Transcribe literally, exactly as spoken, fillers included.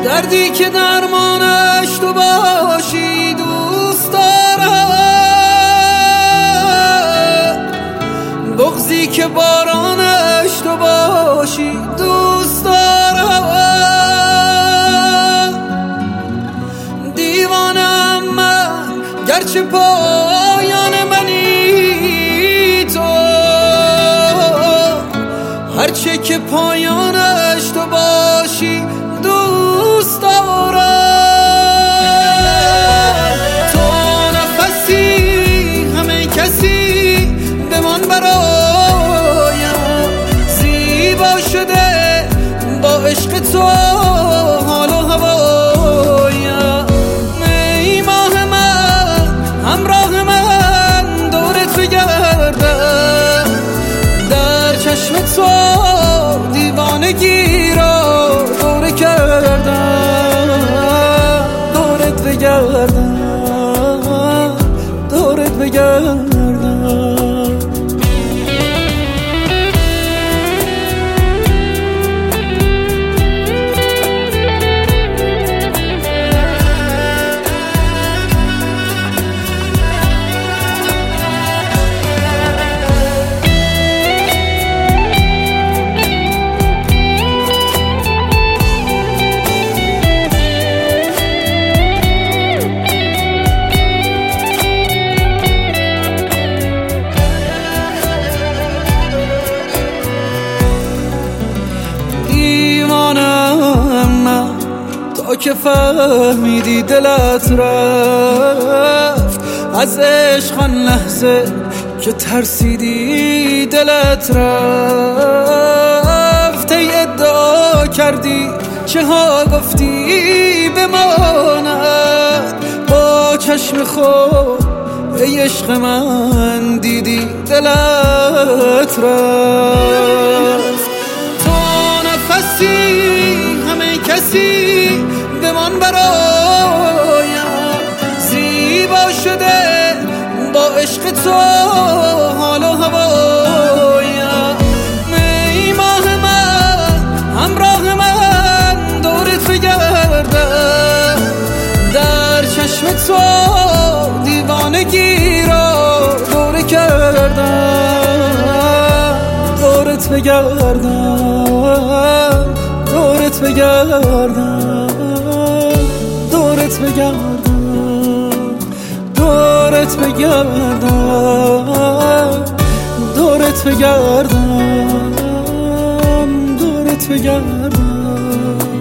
دردی که درمانش تو باشی دوست دارم، بغضی که بارانش تو باشی دوست دارم. دیوانم من گرچه پایان منی تو، هرچه که پایانش تو باشی دوست دارم. تو نفسی همه کسی بمان برایم، زیبا شده با عشق تو حال و هوایم. ای ماه من همراه من دورت بگردم، در چشم تو دیوانگی را دوره کردم، دورت بگردم، دورت بگردم. تا که فهمیدی دلت رفت از عشق، آن لحظه که ترسیدی دلت رفت. ای ادعا کردی چه ها گفتی بماند، با چشم خود ای عشق من دیدی دلت رفت. تو نفسی همه کسی بمان برایم، زیبا شده با عشق تو حال و هوایم. ای ماه من همراه من دورت بگردم، در چشم تو دیوانگی را دوره کردم، دورت بگردم، دورت بگردم، دورت بگردم، دورت بگردم، دورت بگردم، دورت بگردم.